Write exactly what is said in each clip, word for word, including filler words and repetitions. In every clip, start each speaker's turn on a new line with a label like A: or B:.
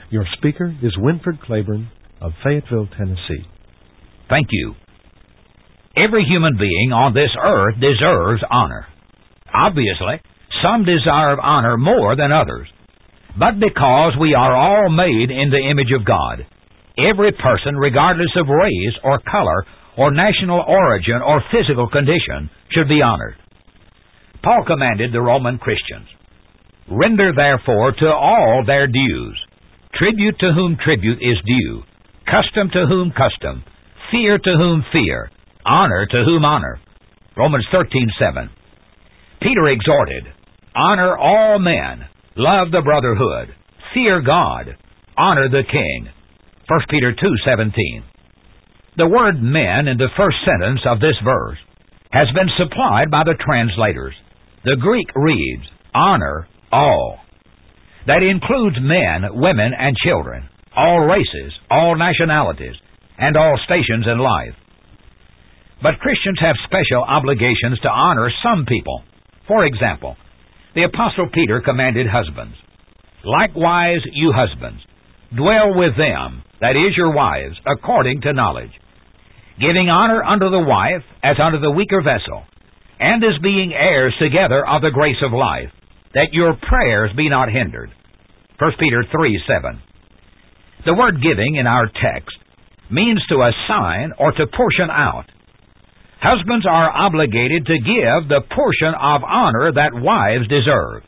A: Your speaker is Winford Claiborne of Fayetteville, Tennessee.
B: Thank you. Every human being on this earth deserves honor. Obviously, some deserve honor more than others. But because we are all made in the image of God, every person, regardless of race or color or national origin or physical condition, should be honored. Paul commanded the Roman Christians, "Render therefore to all their dues, tribute to whom tribute is due, custom to whom custom, fear to whom fear, honor to whom honor." Romans thirteen seven. Peter exhorted, "Honor all men, love the brotherhood, fear God, honor the king." First Peter two seventeen. The word men in the first sentence of this verse has been supplied by the translators. The Greek reads, "Honor all." That includes men, women, and children, all races, all nationalities, and all stations in life. But Christians have special obligations to honor some people. For example, the Apostle Peter commanded husbands, "Likewise you husbands, dwell with them," that is, your wives, "according to knowledge, giving honor unto the wife as unto the weaker vessel, and as being heirs together of the grace of life, that your prayers be not hindered." First Peter three seven. The word giving in our text means to assign or to portion out. Husbands are obligated to give the portion of honor that wives deserve.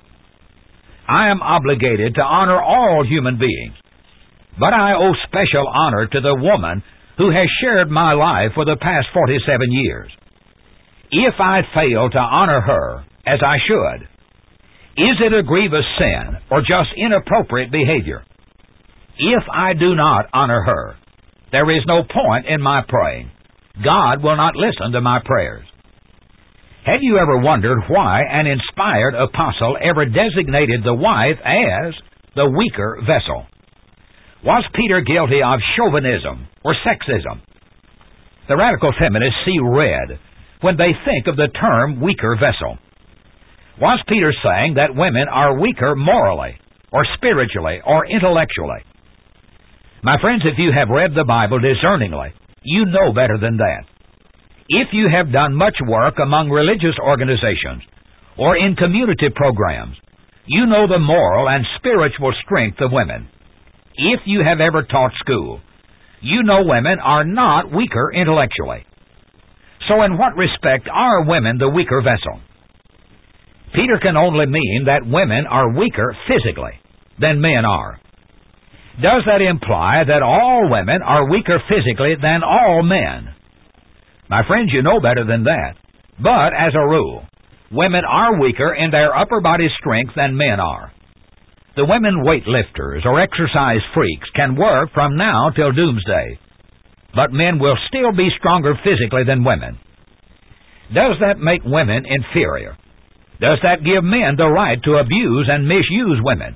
B: I am obligated to honor all human beings, but I owe special honor to the woman who has shared my life for the past forty-seven years. If I fail to honor her as I should, is it a grievous sin or just inappropriate behavior? If I do not honor her, there is no point in my praying. God will not listen to my prayers. Have you ever wondered why an inspired apostle ever designated the wife as the weaker vessel? Was Peter guilty of chauvinism or sexism? The radical feminists see red when they think of the term weaker vessel. Was Peter saying that women are weaker morally or spiritually or intellectually? My friends, if you have read the Bible discerningly, you know better than that. If you have done much work among religious organizations or in community programs, you know the moral and spiritual strength of women. If you have ever taught school, you know women are not weaker intellectually. So in what respect are women the weaker vessel? Peter can only mean that women are weaker physically than men are. Does that imply that all women are weaker physically than all men? My friends, you know better than that. But, as a rule, women are weaker in their upper body strength than men are. The women weightlifters or exercise freaks can work from now till doomsday, but men will still be stronger physically than women. Does that make women inferior? Does that give men the right to abuse and misuse women?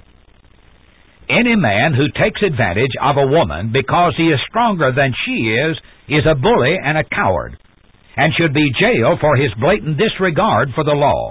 B: Any man who takes advantage of a woman because he is stronger than she is, is a bully and a coward, and should be jailed for his blatant disregard for the law.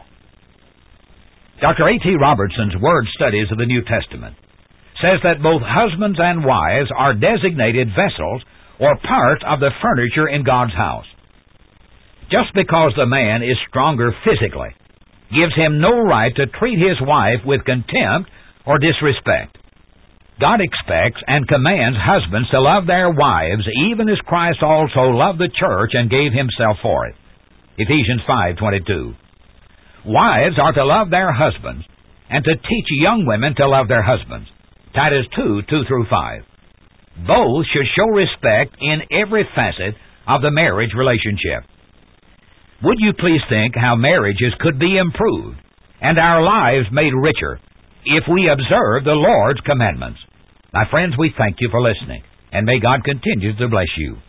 B: Doctor A T Robertson's Word Studies of the New Testament says that both husbands and wives are designated vessels or parts of the furniture in God's house. Just because the man is stronger physically gives him no right to treat his wife with contempt or disrespect. God expects and commands husbands to love their wives even as Christ also loved the church and gave himself for it. Ephesians five twenty-two. Wives are to love their husbands and to teach young women to love their husbands. Titus two two through five. Both should show respect in every facet of the marriage relationship. Would you please think how marriages could be improved and our lives made richer if we observe the Lord's commandments? My friends, we thank you for listening, and may God continue to bless you.